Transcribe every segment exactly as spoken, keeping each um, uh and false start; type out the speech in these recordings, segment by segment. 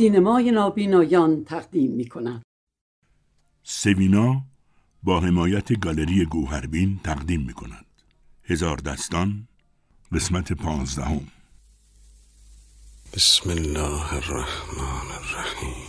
سینمای نابینایان تقدیم می کند. سوینا با حمایت گالری گوهربین تقدیم می کند. هزار دستان، قسمت پانزدهم. بسم الله الرحمن الرحیم.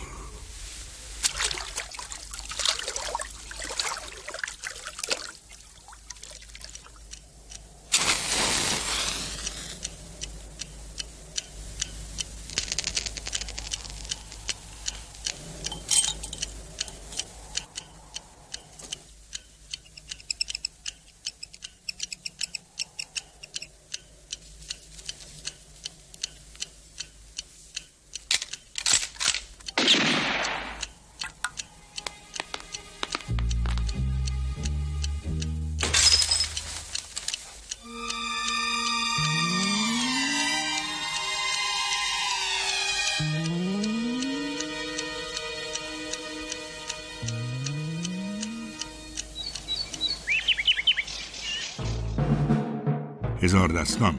هزار دستان.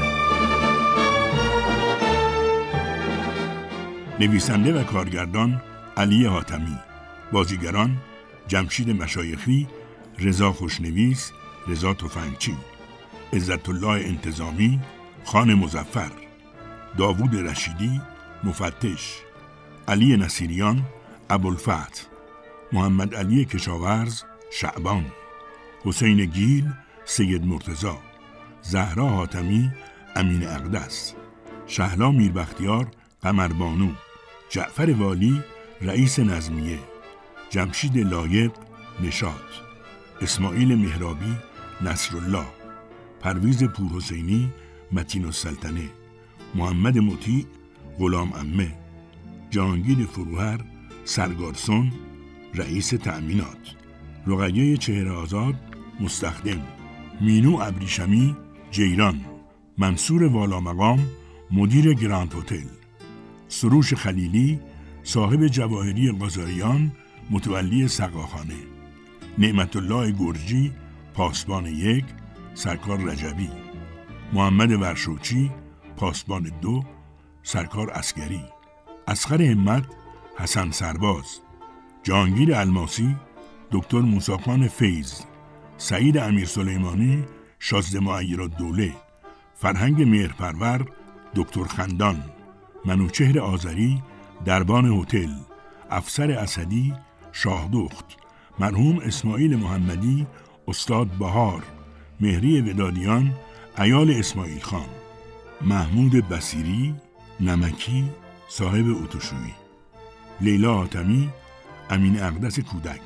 نویسنده و کارگردان علی حاتمی. بازیگران جمشید مشایخی، رضا خوشنویس، رضا تفنگچی، عزت الله انتظامی، خان مظفر، داوود رشیدی، مفتش، علی نصیریان، ابوالفتح، محمد علی کشاورز، شعبان، حسین گیل، سید مرتضی، زهرا حاتمی، امین اقدس، شهلا میربختیار، قمربانو، جعفر والی، رئیس نظمیه، جمشید لایق، نشاط، اسماعیل مهرابی، نصرالله، پرویز پورحسینی، متین السلطنه، محمد مطیع، غلام عمه، جهانگیر فروهر، سرگارسون، رئیس تأمینات، رقیه چهره آزاد، مستخدم، مینو ابریشمی، جیران، منصور والامقام، مدیر گراند هتل، سروش خلیلی، صاحب جواهری قاضاریان، متولی سقاخانه، نعمت الله گرجی، پاسبان یک، سرکار رجبی، محمد ورشوچی، پاسبان دو، سرکار عسکری، اصغر همت، حسن سرباز، جهانگیر الماسی، دکتر موسیخان فیض، سعید امیر سلیمانی، شازده معیرالدوله، فرهنگ مهرپرور، دکتر خندان، منوچهر آذری، دربان هتل، افسر اسدی، شاهدخت، مرحوم اسماعیل محمدی، استاد بهار، مهری ودادیان، عیال اسماعیل خان، محمود بصیری، نمکی، صاحب اتوشویی، لیلا حاتمی، امین اقدس کودک،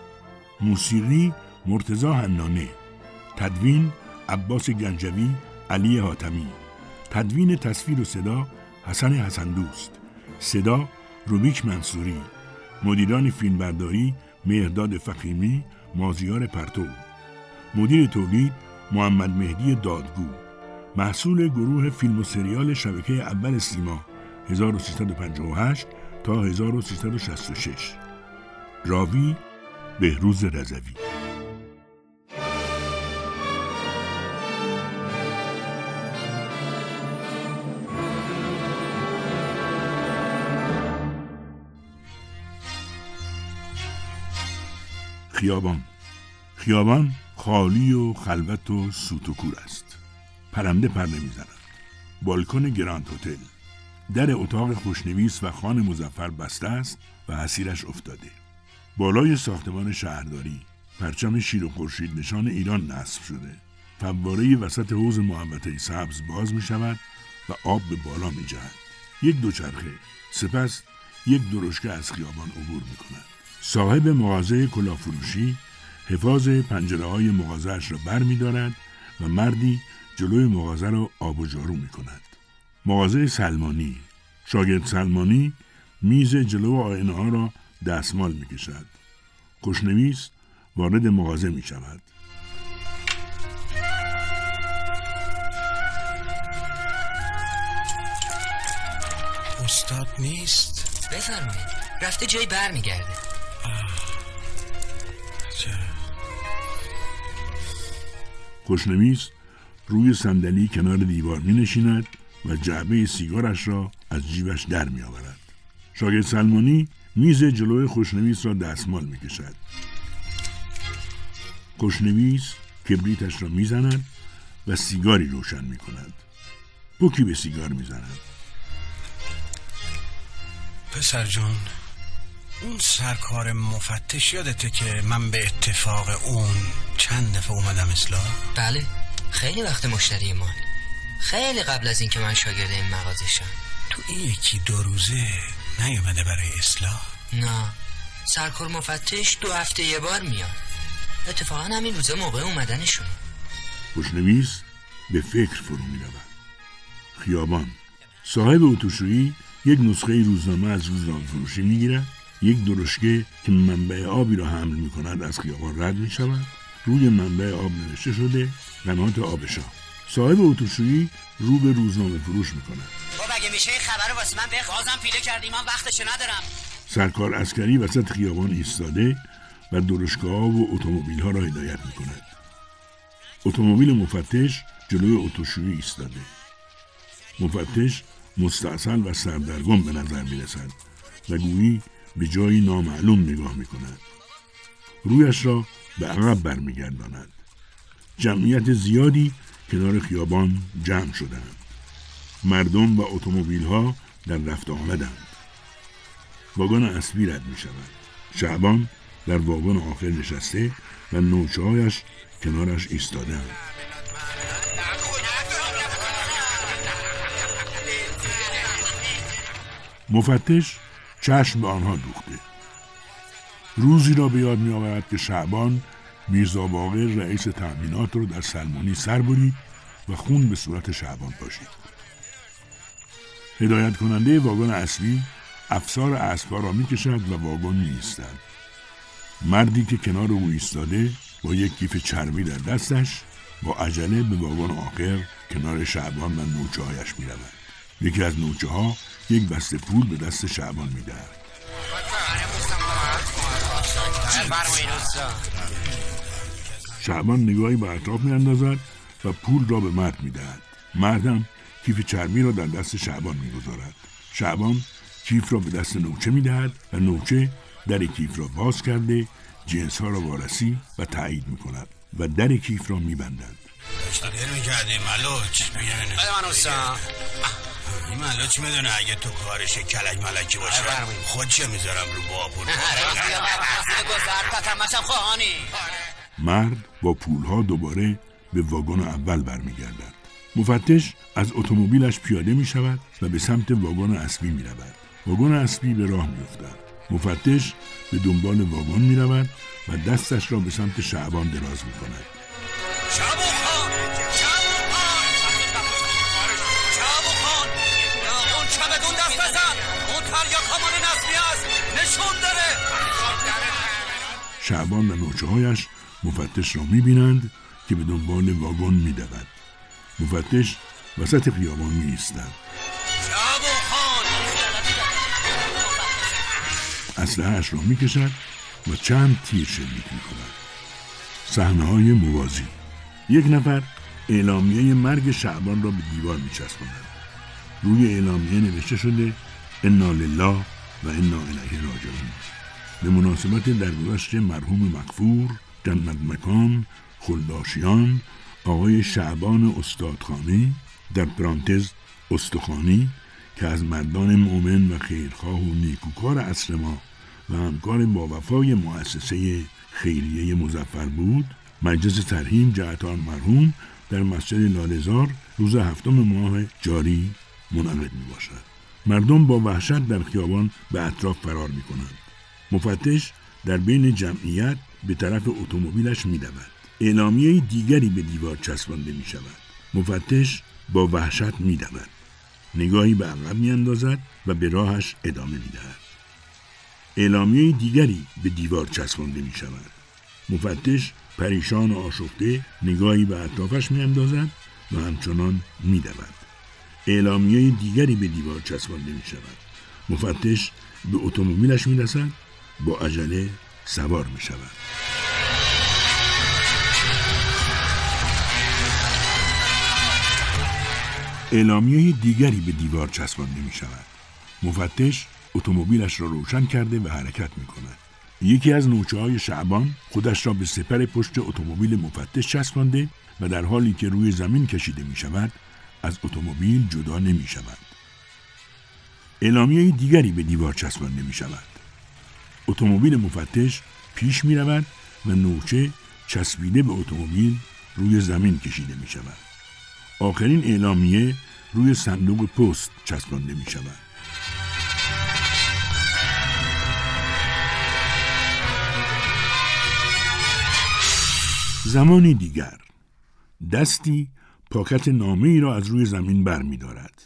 موسیقی مرتضی حنانه، تدوین عباس گنجوی، علی حاتمی، تدوین تصویر و صدا حسن حسن دوست، صدا روبیک منصوری، مدیران فیلمبرداری مهرداد فخیمی، مازیار پرتو، مدیر تولید محمد مهدی دادگو، محصول گروه فیلم و سریال شبکه اول سیما هزار و سیصد و پنجاه و هشت تا هزار و سیصد و شصت و شش. راوی بهروز رضوی. خیابان. خیابان خالی و خلوت و سوت و کور است. پرنده پر نمی‌زند. بالکن گراند هتل. در اتاق خوشنویس و خان مظفر بسته است و حصیرش افتاده. بالای ساختمان شهرداری پرچم شیر و خورشید نشان ایران نصب شده. فواره وسط حوض محوطه سبز باز می شود و آب به بالا می جهد. یک دوچرخه، سپس یک درشکه از خیابان عبور می کند. صاحب مغازه کلاهفروشی حفاظ پنجره های مغازه‌اش را بر می دارد و مردی جلوی مغازه را آب و جارو می کند. مغازه سلمانی. شاگرد سلمانی میز جلو آینه ها را دستمال می کشد. خوشنویس وارد مغازه می شود. استاد نیست؟ بفرمایید. رفته جایی بر می گرده. خوشنویس روی صندلی کنار دیوار می نشیند و جعبه سیگارش را از جیبش در می آورد. شاگرد سلمانی میز جلوی خوشنویس را دستمال میکشد. خوشنویس کبریتش را میزند و سیگاری روشن میکند. پوکی به سیگار میزند. پسر جون، اون سرکار مفتش یادته که من به اتفاق اون چند دفعه اومدم اصلاح؟ بله، خیلی وقت مشتری ما، خیلی قبل از این که من شاگرد این مغازه شم. تو این یکی دو روزه نیومده برای اصلاح؟ نه، سرکار مفتش دو هفته یه بار میاد. اتفاقا همین روزه موقع اومدنشونه. خوشنویس به فکر فرو میرود. خیابان. صاحب اتوشویی یک نسخه روزنامه از روزنامه فروشی میگیرد. یک درشکه که منبع آبی را حمل میکند از خیابان رد میشود. روی منبع آب نوشته شده قنات آبشا. صاحب اتوشویی رو به روزنامه فروش میکند. بابا اگه میشه این خبر رو واسه من بخ، بازم پیله کردی، من وقتشو ندارم. سرکار عسکری وسط خیابان ایستاده و درشکه‌ها و اتومبیل‌ها را هدایت میکند. اتومبیل مفتش جلوی اتوشویی ایستاده. مفتش مستعصل و سردرگم به نظر میرسد و گویی به جایی نامعلوم نگاه میکند. رویش را به عقب برمیگرداند. جمعیت زیادی کنار خیابان جمع شدند. مردم و اتومبیل‌ها در رفت آمدند. واگن اسبی رد میشود. شعبان در واگن آخر نشسته و نوچه‌هایش کنارش ایستاده‌اند. مفتش چشم به آنها دوخته. روزی را به یاد می آورد که شعبان میرزا باقر رئیس تأمینات رو در سلمانی سر برید و خون به صورت شعبان پاشید. هدایت کننده واگن اصلی افسار اسب‌ها را می کشد و واگن می ایستد. مردی که کنار او ایستاده با یک کیف چربی در دستش با عجله به واگن آخر کنار شعبان و نوچه‌هایش می رود. یکی از نوچه‌ها یک بسته پول به دست شعبان می دهد. شعبان نگاهی به اطراف می اندازد و پول را به مرد می دهد. مردم کیف چرمی را در دست شعبان می گذارد. شعبان کیف را به دست نوچه می دهد و نوچه در کیف را باز کرده جنس ها را وارسی و تایید می کند و در کیف را می بندد. داشتی دیر می کردی ملوچ بگرنه بده من اصلا این ملوچ میدونه اگه تو کارش کلک ملکی باشه خود چه میذارم رو باپون مرد با پولها دوباره به واگن اول برمیگردد. مفتش از اتومبیلش پیاده می شود و به سمت واگن اصلی می رود. واگن اصلی به راه می افتد. مفتش به دنبال واگن می رود و دستش را به سمت شعبان دراز می کند. شعبان خان! شعبان خان! شعبان خان! اون چمدون دست بزن! اون تریا کامان نصبی هست! نشون داره! شعبان و نوچه‌هایش مفتش را می بینند که به دنبال واگن می دود. مفتش وسط خیابان می ایستد. شعبان خان! اسلحه‌اش را می کشد و چند تیر شلیک می کند. صحنه‌های موازی. یک نفر اعلامیه مرگ شعبان را به دیوار می چسباند. روی اعلامیه نوشته شده انا لله و انا الیه راجعون. به مناسبت درگذشت مرحوم مغفور جنت مکان خلداشیان آقای شعبان استادخانی در پرانتز استخانی که از مردان مؤمن و خیرخواه و نیکوکار عصر ما و همکار با وفای مؤسسه خیریه مظفر بود، مجلس ترحیم جهت آن مرحوم در مسجد لاله‌زار روز هفتم ماه جاری منعقد می باشد. مردم با وحشت در خیابان به اطراف فرار می کنند. مفتش در بین جمعیت به طرف اتومبیلش می دود. اعلامیه دیگری به دیوار چسبانده می شود. مفتش با وحشت می دود. نگاهی به عقب می اندازد و به راهش ادامه می دهد. اعلامیه دیگری به دیوار چسبانده می شود. مفتش پریشان و آشفته نگاهی به اطرافش می اندازد و همچنان می دود. اعلامیه دیگری به دیوار چسبانده می شود. مفتش به اتومبیلش می رسد، با عجله سوار می شود. اعلامیه دیگری به دیوار چسبانده می شود. مفتش اتومبیلش را روشن کرده و حرکت می‌کند. یکی از نوچه‌های شعبان خودش را به سپر پشت اتومبیل مفتش چسبانده و در حالی که روی زمین کشیده می‌شود از اتومبیل جدا نمی‌شود. اعلامیه دیگری به دیوار چسبانده می‌شود. اتومبیل مفتش پیش می‌رود و نوچه چسبیده به اتومبیل روی زمین کشیده می‌شود. آخرین اعلامیه روی صندوق پست چسبانده می‌شود. زمانی دیگر دستی پاکت نامه ای را از روی زمین بر می دارد.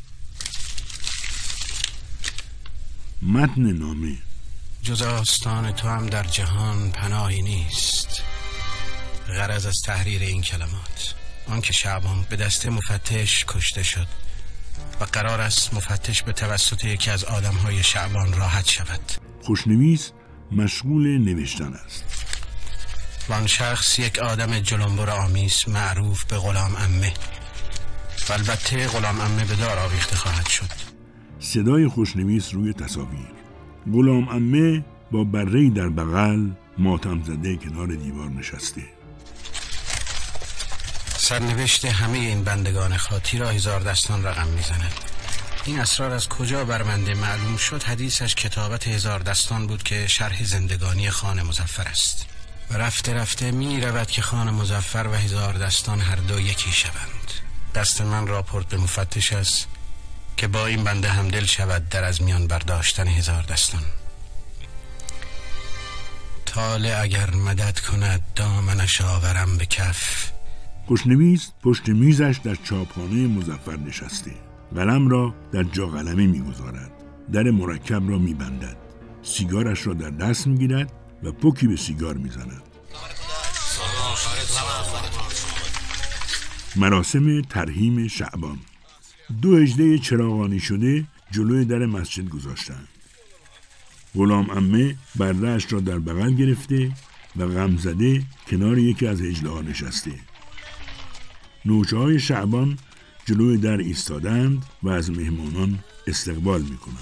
متن نامه: جز آستان تو هم در جهان پناهی نیست. غرض از تحریر این کلمات آنکه شعبان به دست مفتش کشته شد و قرار است مفتش به توسط یکی از آدمهای شعبان راحت شود. خوشنویس مشغول نوشتن است. وان شخص یک آدم جلنبر آمیز معروف به غلام عمه و البته غلام عمه به دار آویخته خواهد شد. صدای خوشنویس روی تصاویر: غلام عمه با بره‌ای در بغل ماتم زده کنار دیوار نشسته. سرنوشت همه این بندگان خاطی را هزار دستان رقم میزند. این اسرار از کجا برمنده معلوم شد حدیثش کتابت هزار دستان بود که شرح زندگانی خان مظفر است و رفته رفته می رود که خان مظفر و هزار دستان هر دو یکی شوند. دست من راپورت به مفتش است که با این بنده همدل شود در از میان برداشتن هزار دستان. طالع اگر مدد کند دامنش آورم به کف. خوشنویس پشت میزش در چاپخانه مظفر نشسته. قلم را در جا قلمه میگذارد. در مرکب را میبندد. سیگارش را در دست میگیرد و پوکی به سیگار میزند. مراسم ترحیم شعبان. دو اژده چراغانی شده جلوی در مسجد گذاشتند. غلام عمه بره‌اش را در بغل گرفته و غمزده کنار یکی از اژدها نشسته. نوچه‌های شعبان جلوی در ایستادند و از مهمانان استقبال میکنند.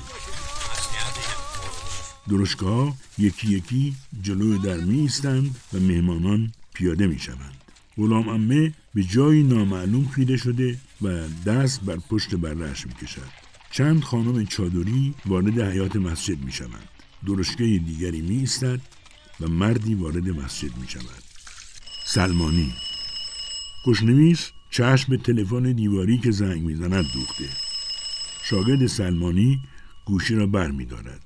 درشکه‌ها یکی یکی جلوی در می ایستند و مهمانان پیاده می شوند. غلام عمه به جایی نامعلوم خیره شده و دست بر پشت بره‌اش می کشد. چند خانم چادری وارد حیاط مسجد می شوند. درشکه دیگری می ایستد و مردی وارد مسجد می شود. سلمانی. خوشنویس چشم به تلفن دیواری که زنگ می زند دوخته. شاگرد سلمانی گوشی را بر می دارد.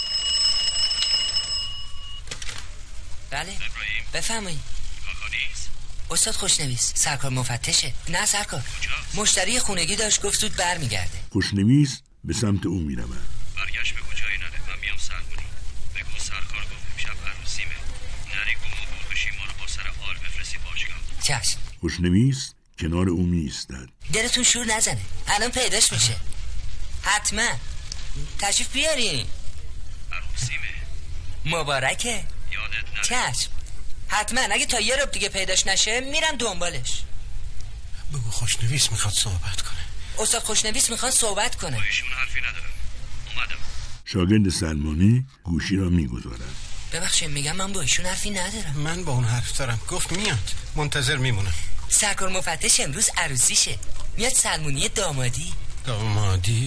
بله بفرمایید. استاد خوشنویس سرکار مفتشه. نه سرکار، مشتری خونگی داشت گفت زود برمیگرده. خوشنویس به سمت او می رود. برگشت به کجایی نره، من میام سرمونی. بگو سرکار گفت امشب عروسیمه، نری گم و گور بشی ما رو با سر حال بفرستی باشگاه. چشم. خوشنویس کنار او می ایستد. دلتون شور نزنه، الان پیداش میشه. حتما تشریف بیارین. عروسیمه مبارکه. یادت نره. چشم حتما، اگه تا یه رب دیگه پیداش نشه میرم دنبالش. بگو خوشنویس میخواد صحبت کنه. استاد خوشنویس میخواد صحبت کنه. با ایشون حرفی ندارم، اومدم. شاگرد سلمانی گوشی را میگذارد. ببخشید میگم من با ایشون حرفی ندارم. من با اون حرف دارم، گفت میاد، منتظر میمونم. سرکار مفتش امروز عروسیشه، میاد سلمونی دامادی. دامادی؟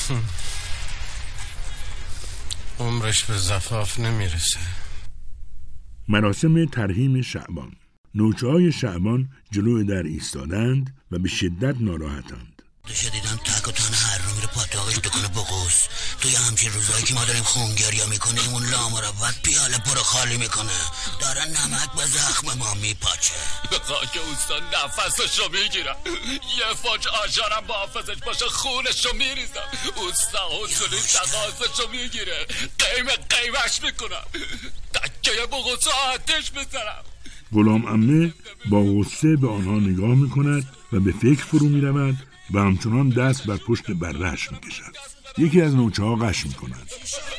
عمرش به زفاف نمیرسه. مراسم ترحیم شعبان. نوچه‌های شعبان جلوی در ایستادند و به شدت ناراحتند. داشته دیدم تک و تن هر رو میره پاتاقش دکنه بغوز. توی همچین روزایی که ما داریم خونگریا میکنیم اون لامربت پیاله پرو خالی میکنه، داره نمک به زخم ما میپاچه. به خاک اوستان نفسشو میگیرم، یه فاج آجارم با حافظش باشه خونشو میریزم. اوستا حسونی تقاصشو میگیره، قیمه قیمش میکنم، تکه بغوز آتش میزنم. غلام عمه با غصه به آنها نگاه میکند و به فکر فرو میرود و همچنان دست بر پشت بره‌اش میکشد. یکی از نوچه‌ها غش میکند.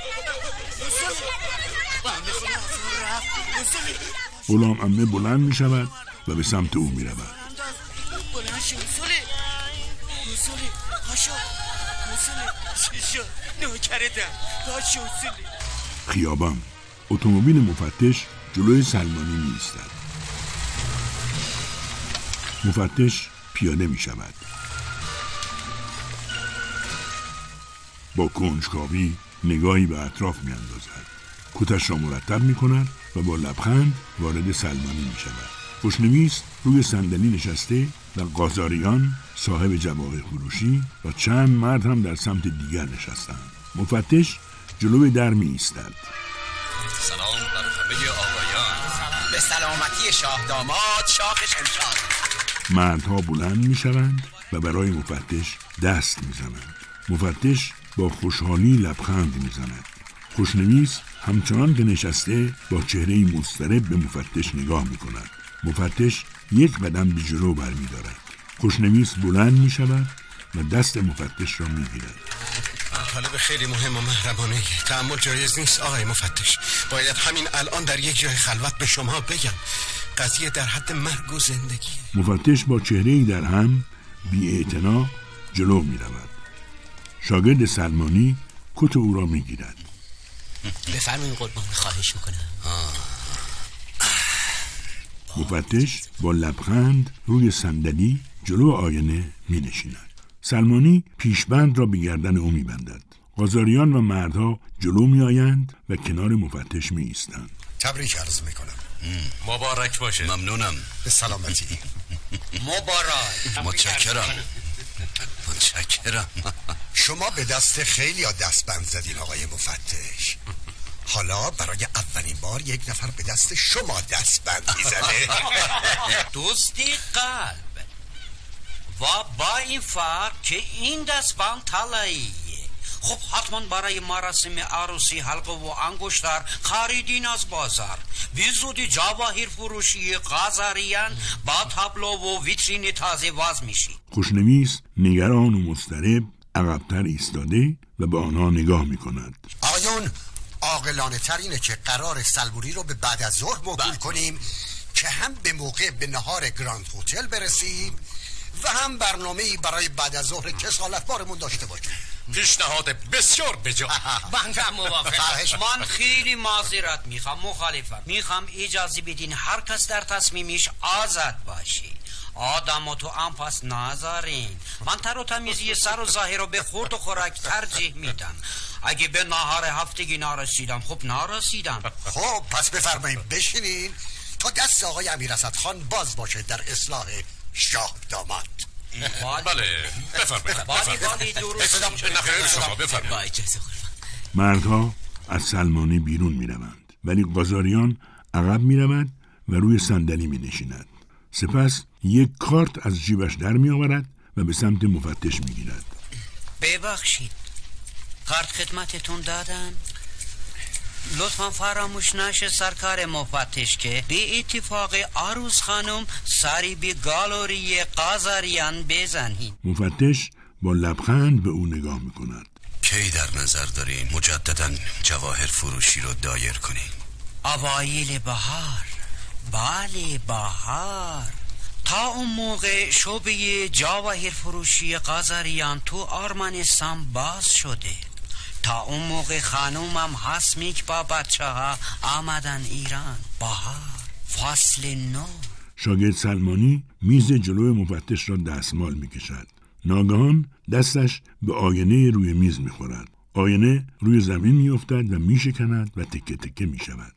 غلام عمه بلند میشود و به سمت او میرود. چی شد؟ نوکردم داشت اصولی. خیابان. اتومبیل مفتش جلوی سلمانی می ایستد. مفتش پیاده می شود. با کنجکاوی نگاهی به اطراف می اندازد. کتش را مرتب می کند و با لبخند وارد سلمانی می شود. خوشنویس روی صندلی نشسته و قاضاریان صاحب جواهر فروشی و چند مرد هم در سمت دیگر نشستند. مفتش جلوی در می ایستد. سلام بر همه آقایان. به سلامتی شاه داماد شاه شمشاد. مردها بلند می شوند و برای مفتش دست می زنند. مفتش با خوشحالی لبخند می زند. خوشنویس همچنان که نشسته با چهره مضطرب به مفتش نگاه می کند. مفتش یک قدم به جلو برمی دارد. خوشنویس بلند می شود و دست مفتش را می گیرد. طالب خیلی مهم و محرمانه. تأمل جایز نیست آقای مفتش. باید همین الان در یک جای خلوت به شما بگم قضیه در حد مرگ و زندگی. مفتش با چهره‌ای در هم بی اعتنا جلو می رود. شاگرد سلمانی کت او را می گیرد. بفرمایید قربان، خواهش میکنم. مفتش با لبخند روی صندلی جلو آینه می نشیند. سلمانی پیشبند را به گردن او می بندد. قاضاریان و مردها جلو می آیند و کنار مفتش می ایستند. تبریک عرض می کنم. مبارک باشه. ممنونم. به سلامتی. مبارک. متشکرم. متشکرم. شما به دست خیلی ها دستبند زدین آقای مفتش. حالا برای اولین بار یک نفر به دست شما دستبند میزنه. دوستی قلب و با این فرق که این دستبند طلاییه. خب حتما برای مراسم عروسی حلقه و انگشتر خریدین از بازار. بی زودی جواهر فروشی قاضاریان با تابلو و ویترین تازه واز میشی. خوشنویس نگران و مضطرب عقب‌تر ایستاده و به آنها نگاه میکند. آقایون، عاقلانه تر اینه که قرار سلمونی رو به بعد از ظهر موکول کنیم که هم به موقع به نهار گراند هتل برسیم و هم برنامه‌ای برای بعد از ظهر کسالت بارمون داشته باشیم. پیشنهاد بسیار بجا. من هم موافقم. من خیلی معذرت میخوام، مخالفم. میخوام اجازه بدین هر کس در تصمیمش آزاد باشی. آدم تو هم پس نذارین. من تر و تمیزی سر و ظاهر رو به خورد و خوراک ترجیح میدم. اگه به نهار هفتگی نرسیدم خب نرسیدم. خب پس بفرمایید بشینین تا دست آقای امیراسد خان باز باشه در اصلاح شاه داماد. بله بفرمایید. بالی بالی درست. نخیر شما بفرمایید. مردها از سلمانی بیرون می روند ولی قاضاریان عقب می رود و روی صندلی می نشیند. سپس یک کارت از جیبش در می آورد و به سمت مفتش می گیرد. ببخشید کارت خدمتتون دادم؟ لطفا فراموش نشه سرکار مفتش که به اتفاق عروس خانم سری به گالوری قاضاریان بزنید. مفتش با لبخند به او نگاه می کند. کی در نظر دارین مجددا جواهر فروشی رو دایر کنین؟ اوایل بهار. بله بهار. تا اون موقع شعبه جواهر فروشی قاضاریان تو آرمنستان باز شده. تا اون موقع خانومم هسمیک با بچه ها آمدن ایران. بهار فصل نو. شاگرد سلمانی میز جلوی مفتش را دستمال میکشد. ناگهان دستش به آینه روی میز میخورد. آینه روی زمین میافتد و میشکند و تکه تکه میشود.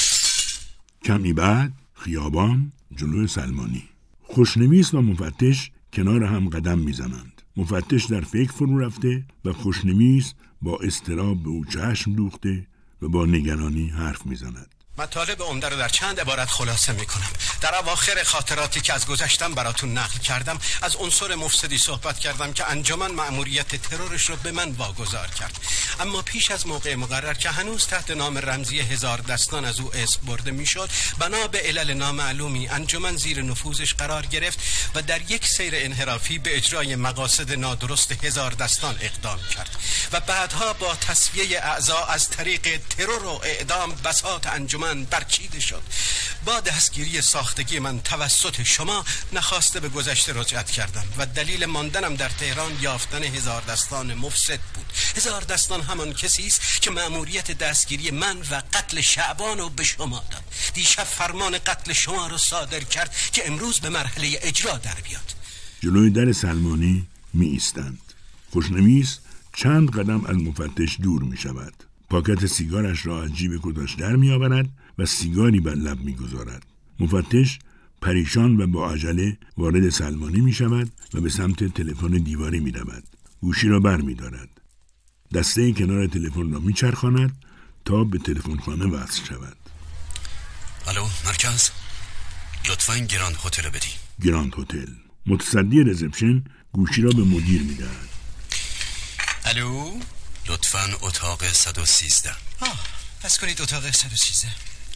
کمی بعد خیابان جلوی سلمانی. خوشنویس و مفتش کنار هم قدم میزنند. مفتش در فکر فرو رفته و خوشنویس با اضطراب به او چشم دوخته و با نگرانی حرف میزند. مطالب عمده رو در چند عبارت خلاصه میکنم. در اواخر خاطراتی که از گذشتم براتون نقل کردم از عنصر مفسدی صحبت کردم که انجمن مأموریت ترورش رو به من واگذار کرد. اما پیش از موقع مقرر که هنوز تحت نام رمزی هزار دستان از او اسم برده میشد، بنا به علل نامعلومی انجمن زیر نفوذش قرار گرفت و در یک سیر انحرافی به اجرای مقاصد نادرست هزار دستان اقدام کرد و بعدها با تصفیه اعضا از طریق ترور و اعدام بساط انجمن برچیده شد. با دستگیری ساخت شناختگی من توسط شما نخواسته به گذشته رجعت کردم و دلیل ماندنم در تهران یافتن هزار دستان مفسد بود. هزار دستان همان کسی است که مأموریت دستگیری من و قتل شعبان رو به شما داد. دیشب فرمان قتل شما رو صادر کرد که امروز به مرحله اجرا در بیاد. جلوی در سلمانی می ایستند. خوشنویس چند قدم از مفتش دور می شود. پاکت سیگارش را از جیب کتش در می آورد و سیگاری بر لب می گذارد. مفتش پریشان و با عجله وارد سلمانی می شود و به سمت تلفن دیواری می رود. گوشی را بر می دارد. دسته کنار تلفن را می چرخاند تا به تلفن خانه وصل شود. الو مرکز، لطفاً گراند هتل بدی. گراند هتل. متصدی رزپشن گوشی را به مدیر می دهد. الو، لطفاً اتاق صد و سیزده. آه، پس کنید اتاق صد و سیزده.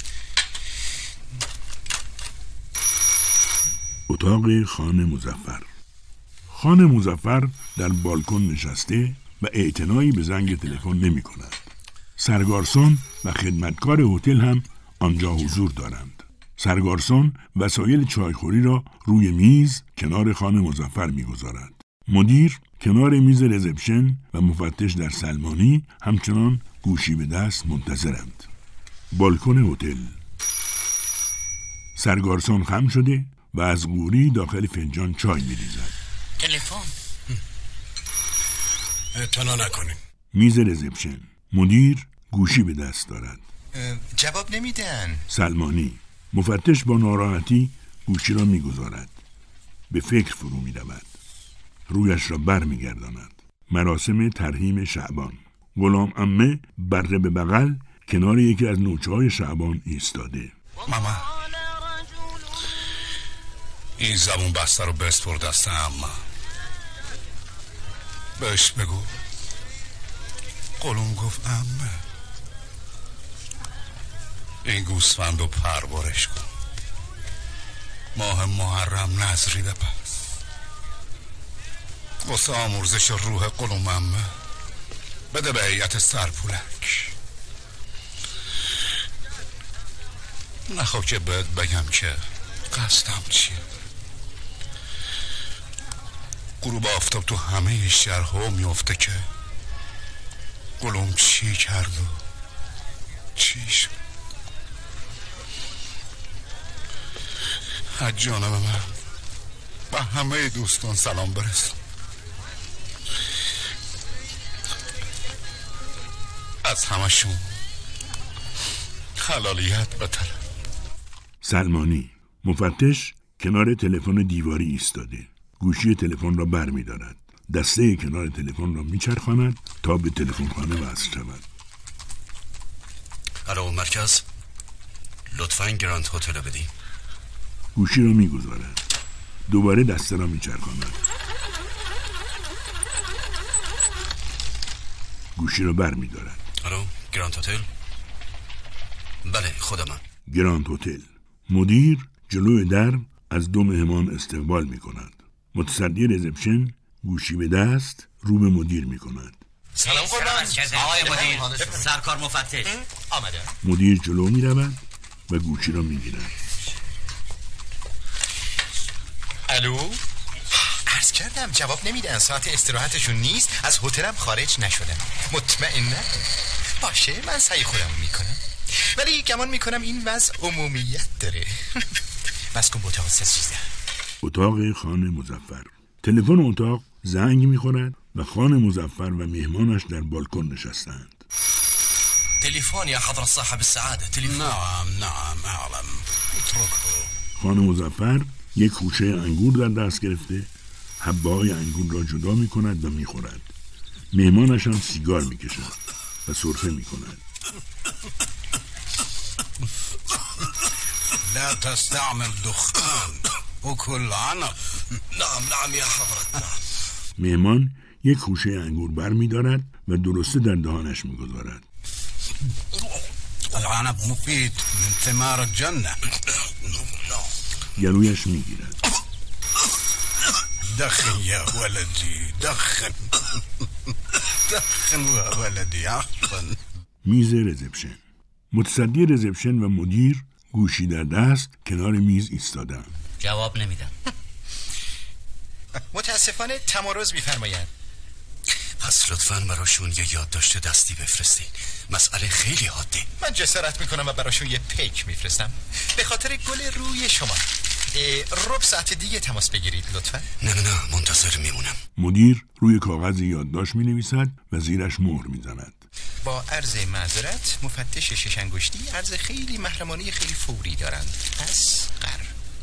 اتاق خان مظفر. خان مظفر در بالکن نشسته و اعتنایی به زنگ تلفن نمی کند. سرگارسون و خدمتکار هتل هم آنجا حضور دارند. سرگارسون وسایل چایخوری را روی میز کنار خان مظفر می گذارد. مدیر کنار میز رزپشن و مفتش در سلمانی همچنان گوشی به دست منتظرند. بالکن هتل. سرگارسون خم شده و از قوری داخل فنجان چای می ریزد. تلفن. اعتنا نکنین. میز رزپشن. مدیر گوشی به دست دارد. جواب نمیدن. سلمانی. مفتش با ناراحتی گوشی را می گذارد. به فکر فرو می رود. رویش را بر می گرداند. مراسم ترحیم شعبان. غلام عمه بره به بغل کنار یکی از نوچه های شعبان ایستاده. ماما، این زبون بسته رو بسپر دست عمه. بهش بگو قلوم گفت عمه این گوسفند رو پرورش کن. ماه محرم نظری بپس واسه آمرزش روح قلوم عمه بده به هیئت سرپولک. نخوا که بهت بگم که قصدم چیه. غروب آفتاب تو همه شهرها میفته که قلوم چی کرد و چی شد. از جانم من به همه دوستان سلام برسون. از همشون حلالیت بطلب. سلمانی. مفتش کنار تلفن دیواری ایستاده. گوشی تلفن را بر می دارد. دسته کنار تلفن را می چرخاند تا به تلفن خانه وصل شود. الو مرکز، لطفاً گراند هتل بدی. گوشی را می گذارد. دوباره دسته را می چرخاند. گوشی را بر می دارد. الو گراند هتل. بله خودمم. گراند هتل. مدیر جلوی در از دو مهمان استقبال می کند. متصدی رزپشن گوشی به دست رو به مدیر می کند. سلام قربان. آقای مدیر، سرکار مفتش آمده. مدیر جلو می رود و گوشی را می گیرد. الو، عرض کردم جواب نمیدن. ساعت استراحتشون نیست. از هتلم خارج نشدم. مطمئنه؟ باشه من سعی خودم میکنم، ولی گمان میکنم این وضع عمومیت داره. بس کن با اتاق سه سیزده. اتاق خان مظفر. تلفن اتاق زنگ میخورد و خان مظفر و مهمانش در بالکن نشستند. تليفون يا حضرة صاحب السعادة. تليفون. نعم نعم أعلم. اتركه. خان مظفر یک خوشه انگور در دست گرفته حبه های انگور را جدا می کند و می خورد. مهمانش هم سیگار می کشد و سرفه می کند. لا تستعمل دخان وكل عنب. نعم نعم يا حضرة نعم. مهمان یک خوشه انگور بر می دارد و درسته در دهانش می گذارد. العنب مفید من ثمار الجنة. گلویش می گیرد. دخن يا ولدي دخن دخن يا ولدي عفوا. میز رزپشن. متصدی رزپشن و مدیر گوشی در دست کنار میز ایستادند. جواب نمیدم. متاسفانه تمارض می‌فرمایند. پس لطفاً براشون یه یادداشت دستی بفرستین. مسئله خیلی حادی. من جسارت میکنم و براشون یه پیک میفرستم به خاطر گل روی شما. ربع ساعت دیگه تماس بگیرید لطفاً. نه نه نه منتظر میمونم. مدیر روی کاغذ یادداشت مینویسد و زیرش مهر میزند. با عرض معذرت مفتش شش انگشتی عرض خیلی محرمانه خیلی فوری دارند. پس قر.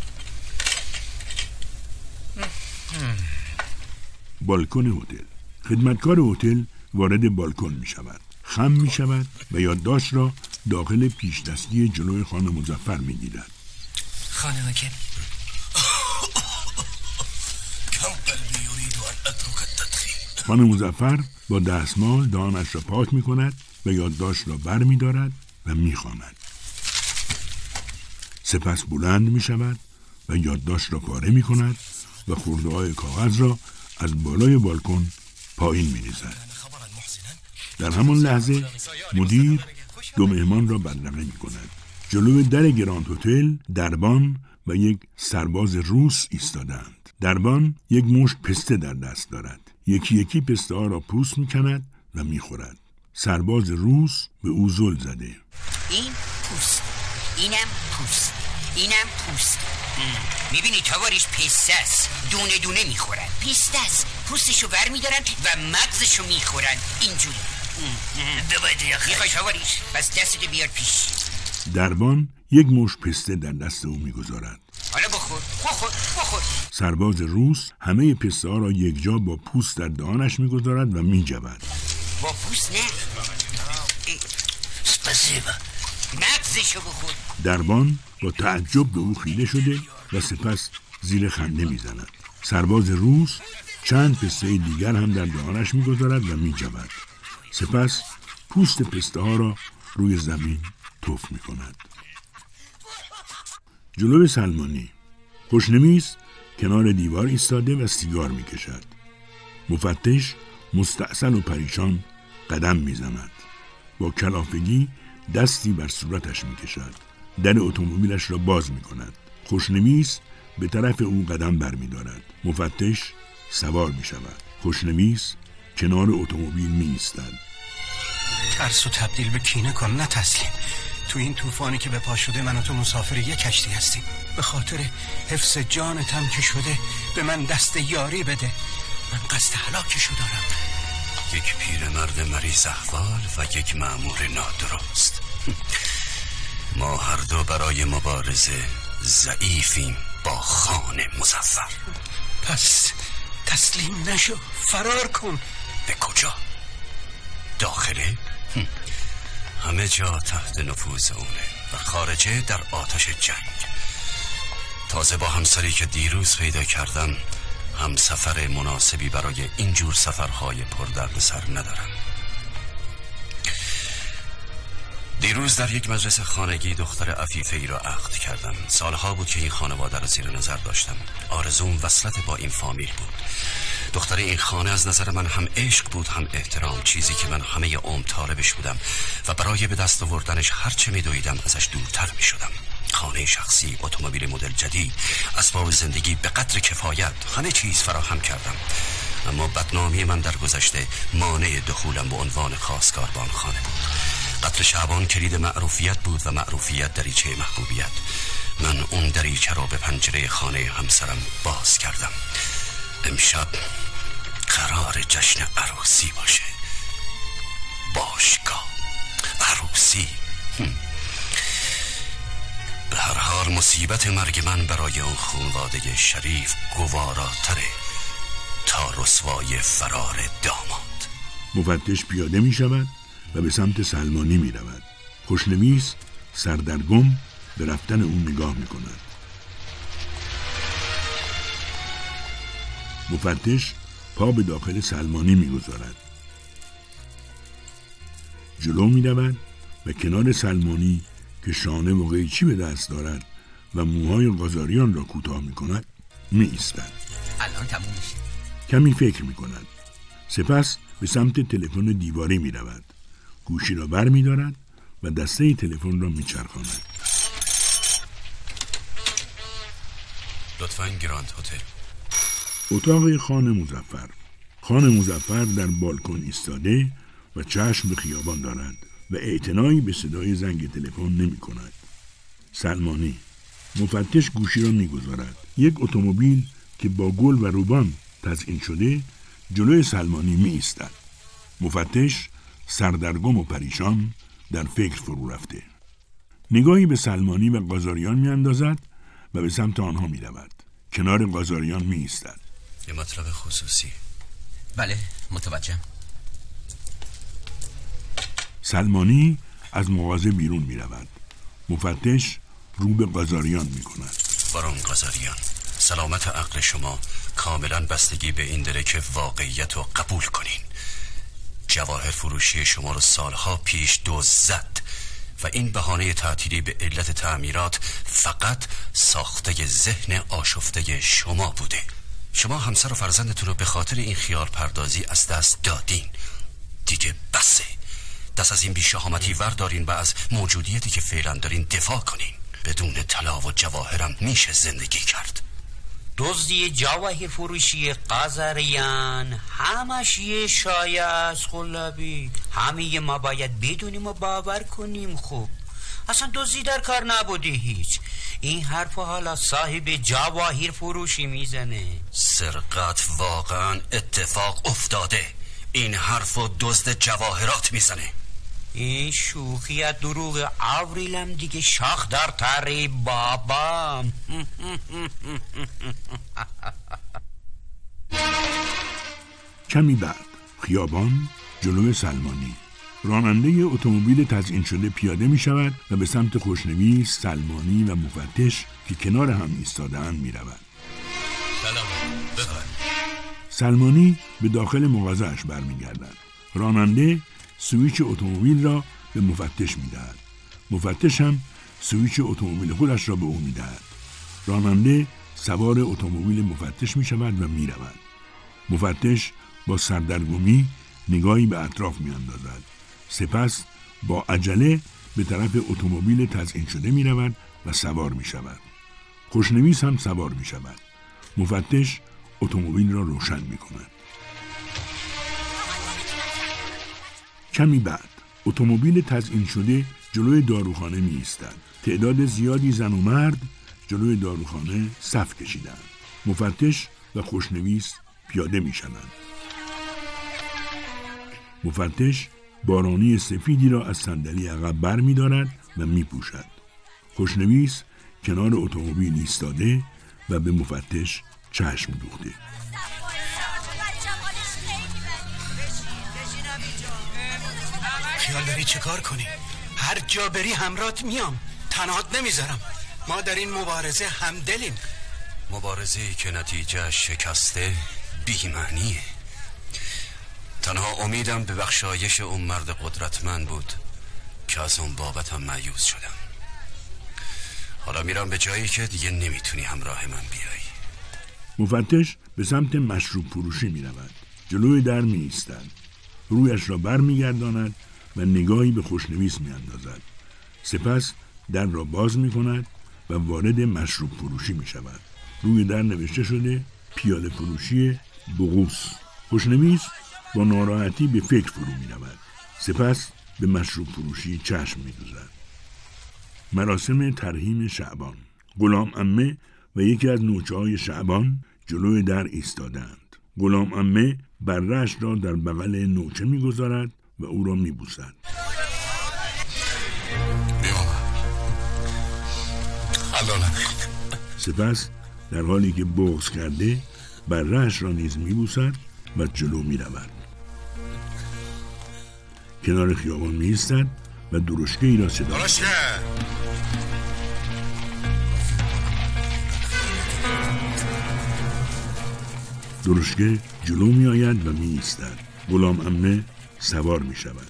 بالکن هتل. خدمتکار هتل وارد بالکن می شود. خم می شود و یادداشت را داخل پیش دستی جلوی خانم مظفر می گیرد. خانم که خانم مظفر با دستمال دهانش را پاک می کند و یادداشت را بر می دارد و می خواند. سپس بلند می شود و یادداشت را پاره می کند و خورده های کاغذ را از بالای بالکن پایین می ریزد. در همان لحظه مدیر دو مهمان را بدرقه می کند. جلوی در گراند هتل دربان و یک سرباز روس ایستادند. دربان یک مشت پسته در دست دارد. یکی یکی پسته ها را پوست می کند و می خورد. سرباز روس به او زل زده. این پوست، اینم پوست، اینم پوست. میبینی تاواریش پسته است، دونه دونه میخورن. پسته است، پوستشو بر میدارن و مغزشو میخورن. اینجوری میخوای تاواریش؟ پس دستتو بیار پیش. دربان یک مشت پسته در دست او میگذارد. حالا بخور بخور بخور. سرباز روس همه پسته ها را یک جا با پوست در دهانش میگذارد و میجود. با پوست نه. سپاسیبا. مغزشو بخور. دربان با تعجب به او خیره شده و سپس زیر خنده میزند. سرباز روس چند پسته دیگر هم در دهانش میگذارد و میجود. سپس پوست پسته ها را روی زمین تف میکند. جلوی سلمانی خوشنویس کنار دیوار ایستاده و سیگار میکشد. مفتش مستعسل و پریشان قدم میزند. با کلافگی دستی بر صورتش میکشد. در اتومبیلش را باز میکند. خوشنویس به طرف او قدم برمیدارد. مفتش سوار میشود. خوشنویس کنار اتومبیل میایستد. ترس و تبدیل به کینه کن، نه تسلیم. تو این طوفانی که به پا شده من و تو مسافر یک کشتی هستیم. به خاطر حفظ جانتم که شده به من دست یاری بده. من قصد هلاکشو دارم. یک پیرمرد مریض احوال و یک مأمور نادرست. ما هر دو برای مبارزه ضعیفیم با خان مظفر. پس تسلیم نشو، فرار کن. به کجا؟ داخله؟ همه جا تحت نفوذ اونه و خارجه در آتش جنگ. تازه با همسری که دیروز پیدا کردم هم سفر مناسبی برای اینجور سفرهای پردرد سر ندارم. دیروز در یک مجلس خانگی دختر عفیفه ای را عقد کردم. سالها بود که این خانواده را زیر نظر داشتم. آرزوم وصلت با این فامیل بود. دختر این خانه از نظر من هم عشق بود هم احترام، چیزی که من همه عمر طالبش بودم و برای به دست آوردنش هرچه می‌دویدم ازش دورتر می‌شدم. خانه شخصی، اتومبیل مدل جدید، اسباب زندگی به قدر کفایت، همه چیز فراهم کردم. اما بدنامی من در گذشته مانع دخولم به عنوان خواستگار به آن خانه بود. قتل شعبان کلید معروفیت بود و معروفیت دریچه محبوبیت. من اون دریچه را به پنجره خانه همسرم باز کردم. امشب قرار جشن عروسی باشه. باشگاه عروسی. به هر حال مصیبت مرگ من برای اون خانواده شریف گواراتره تا رسوای فرار داماد. مفتش پیاده می شود و به سمت سلمانی می رود. خوشنویس سردرگم به رفتن اون نگاه می کند. مفتش پا به داخل سلمانی می گذارد. جلو می رود و کنار سلمانی که شانه و قیچی به دست دارد و موهای قاضاریان را کوتاه می کند می ایستد. الان تموم میشه. کمی فکر می کند. سپس به سمت تلفن دیواری می رود. گوشی را بر می دارد و دسته تلفن را می چرخاند. لطفاً گراند هتل. اتاق خان مظفر. خان مظفر در بالکن ایستاده و چشم به خیابان دارد و اعتنایی به صدای زنگ تلفن نمی کند. سلمانی. مفتش گوشی را می گذارد. یک اتومبیل که با گل و روبان تزیین شده جلوی سلمانی می ایستد. مفتش سردرگم و پریشان در فکر فرو رفته. نگاهی به سلمانی و قاضاریان می اندازد و به سمت آنها می رود. کنار قاضاریان می ایستد. یه مطلب خصوصی. بله متوجهم. سلمانی از مغازه بیرون می رود. مفتش رو به قاضاریان می کند. بارون قاضاریان، سلامت عقل شما کاملا بستگی به این داره که واقعیت رو قبول کنین. جواهر فروشی شما رو سالها پیش دزد زد و این بهانه تعطیلی به علت تعمیرات فقط ساخته ذهن آشفته شما بوده. شما همسر و فرزندتون رو به خاطر این خیال پردازی از دست دادین. دیگه بسه. دست از این بی‌شهامتی وردارین و از موجودیتی که فعلا دارین دفاع کنین. بدون طلا و جواهرم میشه زندگی کرد. دزدی جواهر فروشی قاضاریان همش یه شایعه از خلبی. همه ما باید بدونیم و باور کنیم. خوب اصلا دزدی در کار نبوده هیچ. این حرف حالا صاحب جواهر فروشی میزنه. سرقت واقعا اتفاق افتاده. این حرفو دزد جواهرات میزنه. این شوخی از دروغ آوریلم دیگه شاخ در تره بابام. کمی بعد خیابان جلوی سلمانی. راننده اتومبیل تزیین شده پیاده می شود و به سمت خوشنویس، سلمانی و مفتش که کنار هم ایستاده‌اند می رود. سلام. بفرمایید. سلمانی به داخل مغازه‌اش برمیگردد. راننده سویچ اتومبیل را به مفتش می دهد. مفتش هم سویچ اتومبیل خودش را به او می دهد. راننده سوار اتومبیل مفتش می شود و می رود. مفتش با سردرگمی نگاهی به اطراف می اندازد. سپس با عجله به طرف اتومبیل تزیین شده می رود و سوار می شود. خوشنویس هم سوار می شود. مفتش اتومبیل را روشن می کند. کمی بعد اتومبیل تزیین شده جلوی داروخانه می ایستد. تعداد زیادی زن و مرد جلوی داروخانه صف کشیدند. مفتش و خوشنویس پیاده می شوند. مفتش بارانی سفیدی را از صندلی عقب بر می دارد و می پوشد. خوشنویس کنار اتومبیل ایستاده و به مفتش چشم دوخته. خیال داری چه کار کنی؟ هر جا بری همراهت میام. تنهات نمیذارم. ما در این مبارزه همدلیم. مبارزه‌ای که نتیجه شکسته بی‌معنیه. تنها امیدم به بخشایش اون مرد قدرتمند بود که از اون بابتم مایوس شدم. حالا میرم به جایی که دیگه نمیتونی همراه من بیایی. مفتش به سمت مشروب فروشی می رود. جلوی در می ایستد. رویش را بر می گرداند و نگاهی به خوشنویس می اندازد. سپس در را باز می کند و وارد مشروب فروشی می شود. روی در نوشته شده پیاله فروشی بغوس. خوشنویس با ناراحتی به فکر فرو می رود. سپس به مشروب فروشی چشم می دوزد. مراسم ترحیم شعبان. غلام عمه و یکی از نوچه های شعبان جلوی در ایستادند. غلام عمه بره‌اش را در بغل نوچه می گذارد و او را می بوسد. سپس در حالی که بغض کرده بره‌اش را نیز می بوسد و جلو می رود. کنار خیابان می ایستد و درشکه ای را صدا می کند. درشکه جلو می آید و می ایستد. غلام عمه سوار می شود.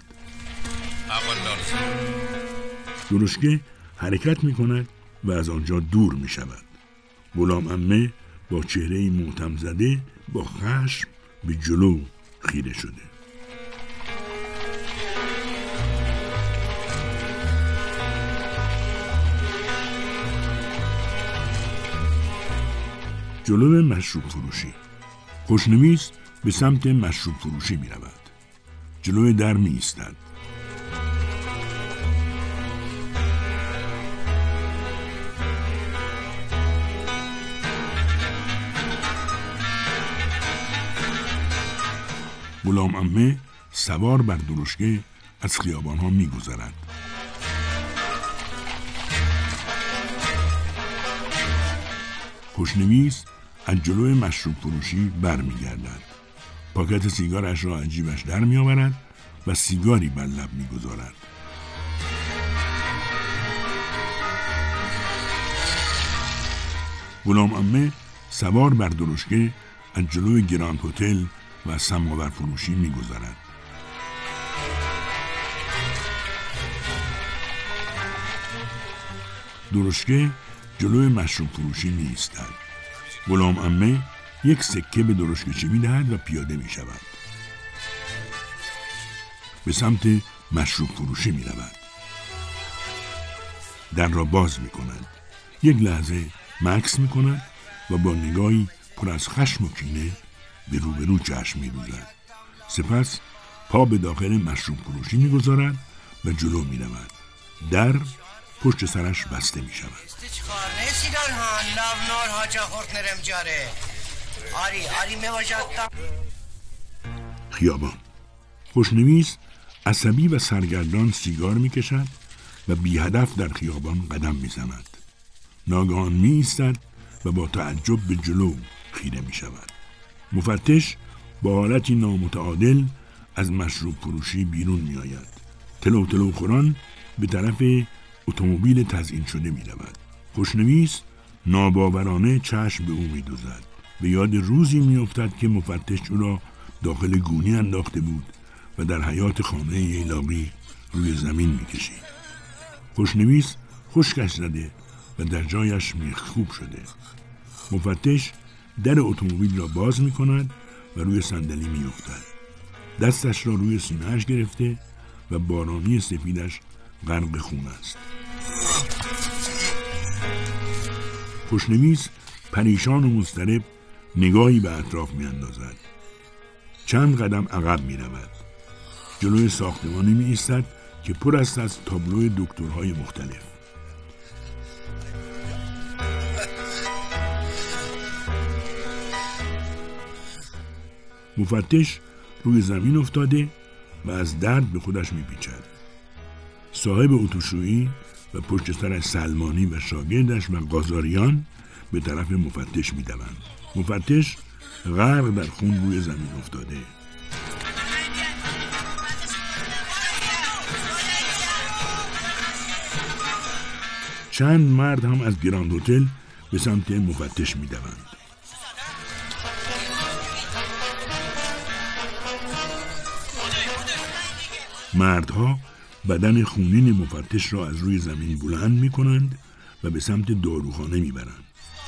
درشکه حرکت می کند و از آنجا دور می شود. غلام عمه با چهره ماتم زده با خشم به جلو خیره شده. جلو مشروب فروشی. خوشنویس به سمت مشروب فروشی می رود. جلوی در می ایستد. غلام عمه سوار بر درشکه از خیابان ها می گذرد. خوشنویس از جلوی مشروب فروشی بر می گردد. پاکت سیگارش را از جیبش در می آورد و سیگاری بر لب می گذارد. غلام عمه سوار بر درشکه از جلوی گراند هتل و سماور فروشی می گذارد. درشکه جلوی مشروب فروشی می ایستد. غلام عمه یک سکه به درشکه‌چی می دهد و پیاده می شود. به سمت مشروب فروشی می رود. در را باز می کند. یک لحظه مکث می کند و با نگاهی پر از خشم و کینه به روبرو چشم می دوزد. سپس پا به داخل مشروب فروشی می گذارد و جلو می رود. در پشت سرش بسته می شود. خیابان. خوشنویس عصبی و سرگردان سیگار می کشد و بی هدف در خیابان قدم می زند. ناگهان می ایستد و با تعجب به جلو خیره می شود. مفتش با حالتی نامتعادل از مشروب فروشی بیرون می آید. تلو تلو خوران به طرف اتومبیل تزیین شده می رود. خوشنویس ناباورانه چشم به او می دوزد. به یاد روزی می افتد که مفتش او را داخل گونی انداخته بود و در حیاط خانه ییلاقی روی زمین می کشید. خوشنویس خشکش زده و در جایش میخکوب شده. مفتش در اتومبیل را باز می کند و روی صندلی می افتد. دستش را روی سینه‌اش گرفته و بارانی سفیدش غرق خون است. خوشنویس پریشان و مضطرب نگاهی به اطراف می اندازد. چند قدم عقب می رود. جلوی ساختمانی می ایستد که پر است از تابلوی دکترهای مختلف. مفتش روی زمین افتاده و از درد به خودش می پیچد. صاحب اتوشویی و پشت سرش سلمانی و شاگردش و قاضاریان به طرف مفتش می دوند. مفتش غرق در خون روی زمین افتاده. چند مرد هم از گراند هتل به سمت مفتش می دوند. مردها بدن خونین مفتش را از روی زمین بلند می کنند و به سمت داروخانه می برند.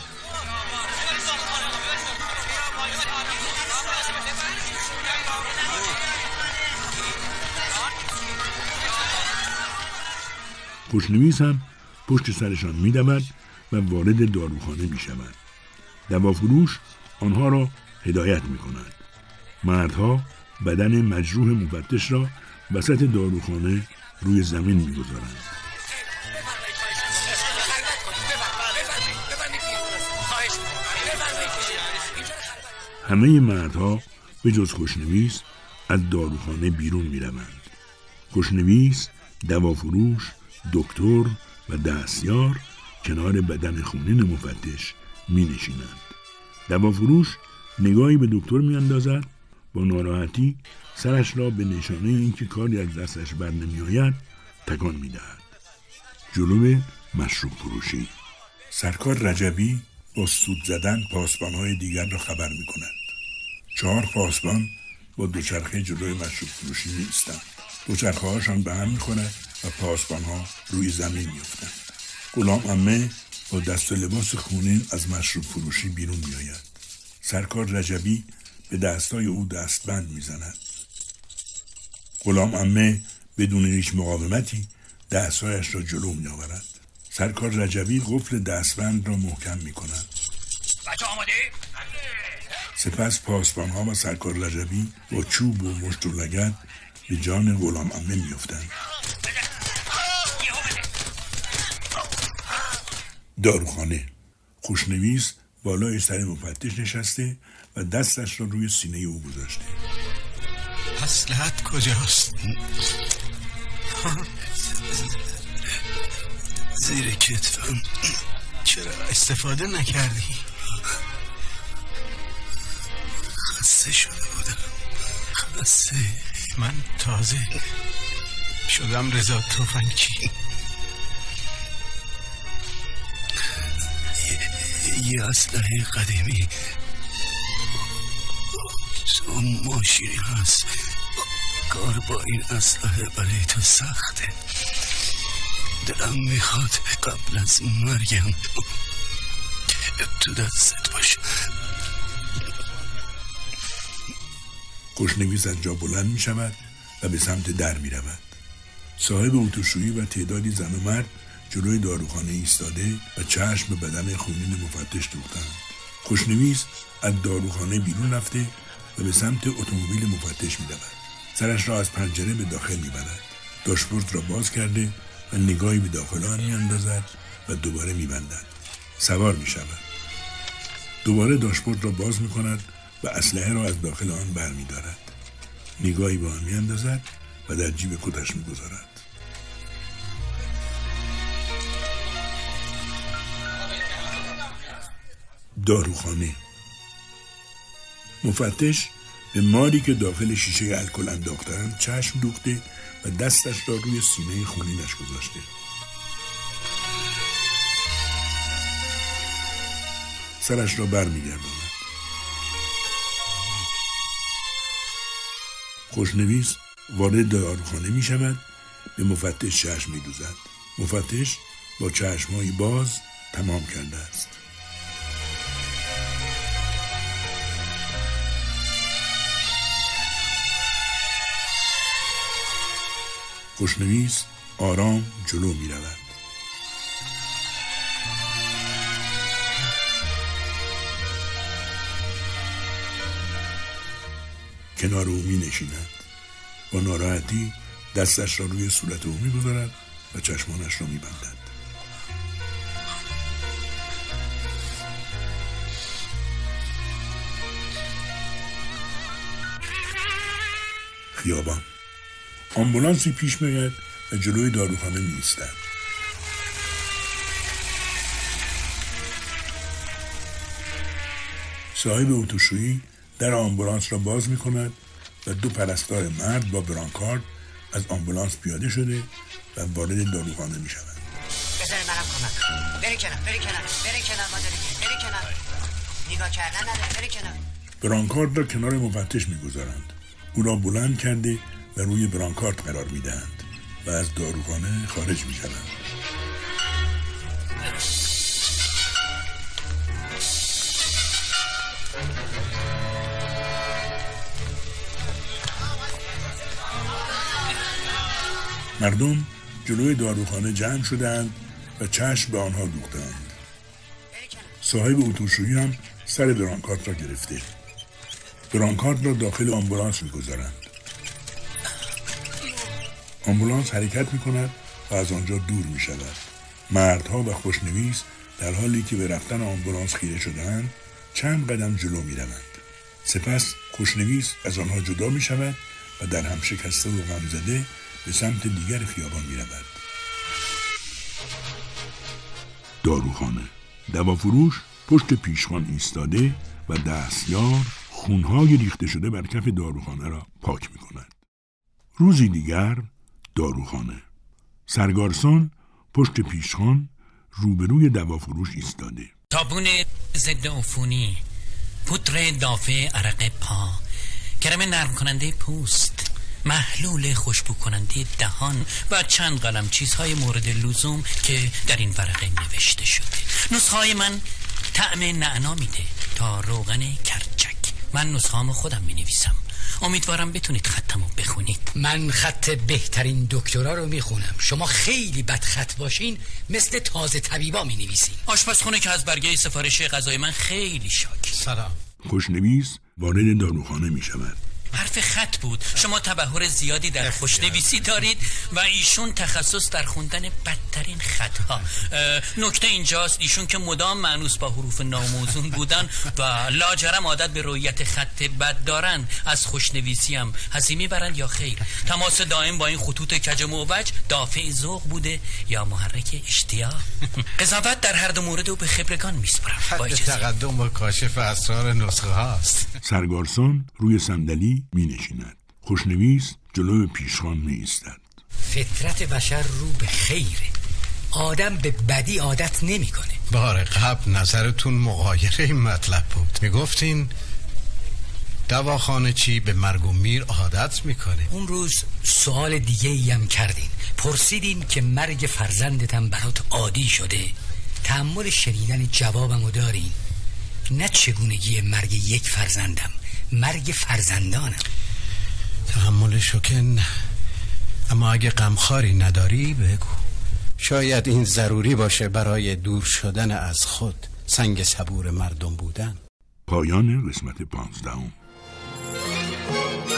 خوشنویس هم پشت سرشان می دود و وارد داروخانه می شود. دوافروش آنها را هدایت می کند. مردها بدن مجروح مفتش را وسط داروخانه روی زمین می گذارند. همه مردها به جز خوشنویس از داروخانه بیرون می روند. خوشنویس، دوافروش، دکتر و دستیار کنار بدن خونین مفتش می نشینند. دوافروش نگاهی به دکتر می اندازد، با ناراحتی سرش را به نشانه اینکه کاری از دستش بر نمی آید تکان می دهد. جلو مشروب فروشی. سرکار رجبی با سود زدن پاسبانهای دیگر را خبر می کند. چهار پاسبان با دوچرخه جلوی مشروب فروشی می ایستند. دوچرخه هاشان به هم می خورد و پاسبانها روی زمین می افتند. غلام عمه با دست و لباس خونین از مشروب فروشی بیرون می آید. سرکار رجبی به دستای او دستبند می زند. غلام عمه بدون هیچ مقاومتی دستایش را جلو می آورد. سرکار رجبی قفل دستبند را محکم می کند. بچه آماده؟ سپس پاسبان‌ها و سرکار رجبی با چوب و مشت و لگد به جان غلام عمه میافتند. داروخانه. خوشنویس بالای سر مفتش نشسته و دستش را روی سینه او گذاشته. مصلحت کجاست؟ زیر کتفم. چرا استفاده نکردی؟ خسته شده بودم. خسته. من تازه شدم رضا تفنگچی. یه اسلحه قدیمی تو ماشینی هست. کار با این اسلحه برای تو سخته. دلم میخواد قبل از مرگم تو دستت باشه. خوشنویس از جا بلند می شود و به سمت در می رود. صاحب اتوشویی و تعدادی زن و مرد جلوی داروخانه ایستاده و چشم به بدن خونین مفتش دوختند. خوشنویس از داروخانه بیرون رفته و به سمت اتومبیل مفتش می رود. سرش را از پنجره به داخل می برد. داشبورد را باز کرده و نگاهی به داخل آن می اندازد و دوباره می بندد. سوار می شود. دوباره داشبورد را باز می کند و اسلحه را از داخل آن بر می دارد. نگاهی به آن می اندازد و در جیب کتش می گذارد. داروخانه. مفتش به ماری که داخل شیشه الکل انداختند چشم دوخته و دستش را روی سینه خونینش گذاشته. سرش را بر می گرداند. خوشنویس وارد داروخانه می شود، به مفتش چشم می دوزد. مفتش با چشم‌های باز تمام کرده است. خوشنویس آرام جلو می رود. کنار او می نشیند. با ناراحتی دستش را روی صورت او می گذارد و چشمانش را می بندد. خیابان. آمبولانسی پیش میاد و جلوی داروخانه می ایستد. صاحب اتوشویی در آمبولانس را باز می کند و دو پرستار مرد با برانکارد از آمبولانس پیاده شده و وارد داروخانه می شود. بذار منم کمک. بری کنار، بری کنار، بری کنار مادری، بری کنار. نگاه کردن نداره، بری کنار. برانکارد را کنار مفتش می گذارند. او را بلند کرده و روی برانکارد قرار می دهند و از داروخانه خارج می شوند. مردم جلوی داروخانه جمع شدند و چشم به آنها دوختند. صاحب اتوشویی هم سر برانکارد را گرفته. برانکارد را داخل آمبولانس می گذارند. آمبولانس حرکت می کند و از آنجا دور می شود. مردها و خوشنویس در حالی که به رفتن آمبولانس خیره شدند چند قدم جلو می روند. سپس خوشنویس از آنها جدا می شود و در هم شکسته و غمزده به سمت دیگر خیابان می رود. داروخانه. دوافروش پشت پیشخوان ایستاده و دستیار خونهای ریخته شده بر کف داروخانه را پاک می کند. روزی دیگر داروخانه. سرگارسان پشت پیشخوان روبروی دوافروش ایستاده. صابون ضد عفونی، پودر دافع عرق پا، کرم نرم کننده پوست، محلول خوشبو کننده دهان و چند قلم چیزهای مورد لزوم که در این ورقه نوشته شده. نسخه‌های من طعم نعنا میده تا روغن کرچک. من نسخه‌امو خودم می نویسم. امیدوارم بتونید خطمو بخونید. من خط بهترین دکترا رو میخونم. شما خیلی بد خط باشین مثل تازه طبیبا مینویسین. آشپزخونه که از برگه سفارشی غذای من خیلی شاکی. سلام. خوشنویس وارد داروخانه می شود. حرف خط بود. شما تبحر زیادی در خوشنویسی دارید و ایشون تخصص در خوندن بدترین خطها. نکته اینجاست ایشون که مدام مانوس با حروف ناموزون بودن و لاجرم عادت به رویت خط بد دارن، از خوشنویسی هم حظی میبرند یا خیر؟ تماس دائم با این خطوط کج موج دافع ذوق بوده یا محرک اشتیاق؟ قضاوت در هر دو مورد رو به خبرگان میسپارم. حد تقدم با کاشف اسرار نسخه هاست. سرگارسان روی صندلی می نشیند. خوشنویس جلو پیشخوان می ایستد. فطرت بشر رو به خیره. آدم به بدی عادت نمی کنه. بار قبل نظرتون مغایر این مطلب بود. می گفتین دواخانه چی به مرگ و میر عادت میکنه. اون روز سوال دیگه ای هم کردین. پرسیدین که مرگ فرزندتم برات عادی شده؟ تحمل شنیدن جوابمو دارین؟ نه چگونگی مرگ یک فرزندم، مرگ فرزندانم. تحملشو که نه، اما اگه غمخواری نداری بگو. شاید این ضروری باشه برای دور شدن از خود، سنگ صبور مردم بودن. پایان قسمت پانزدهم.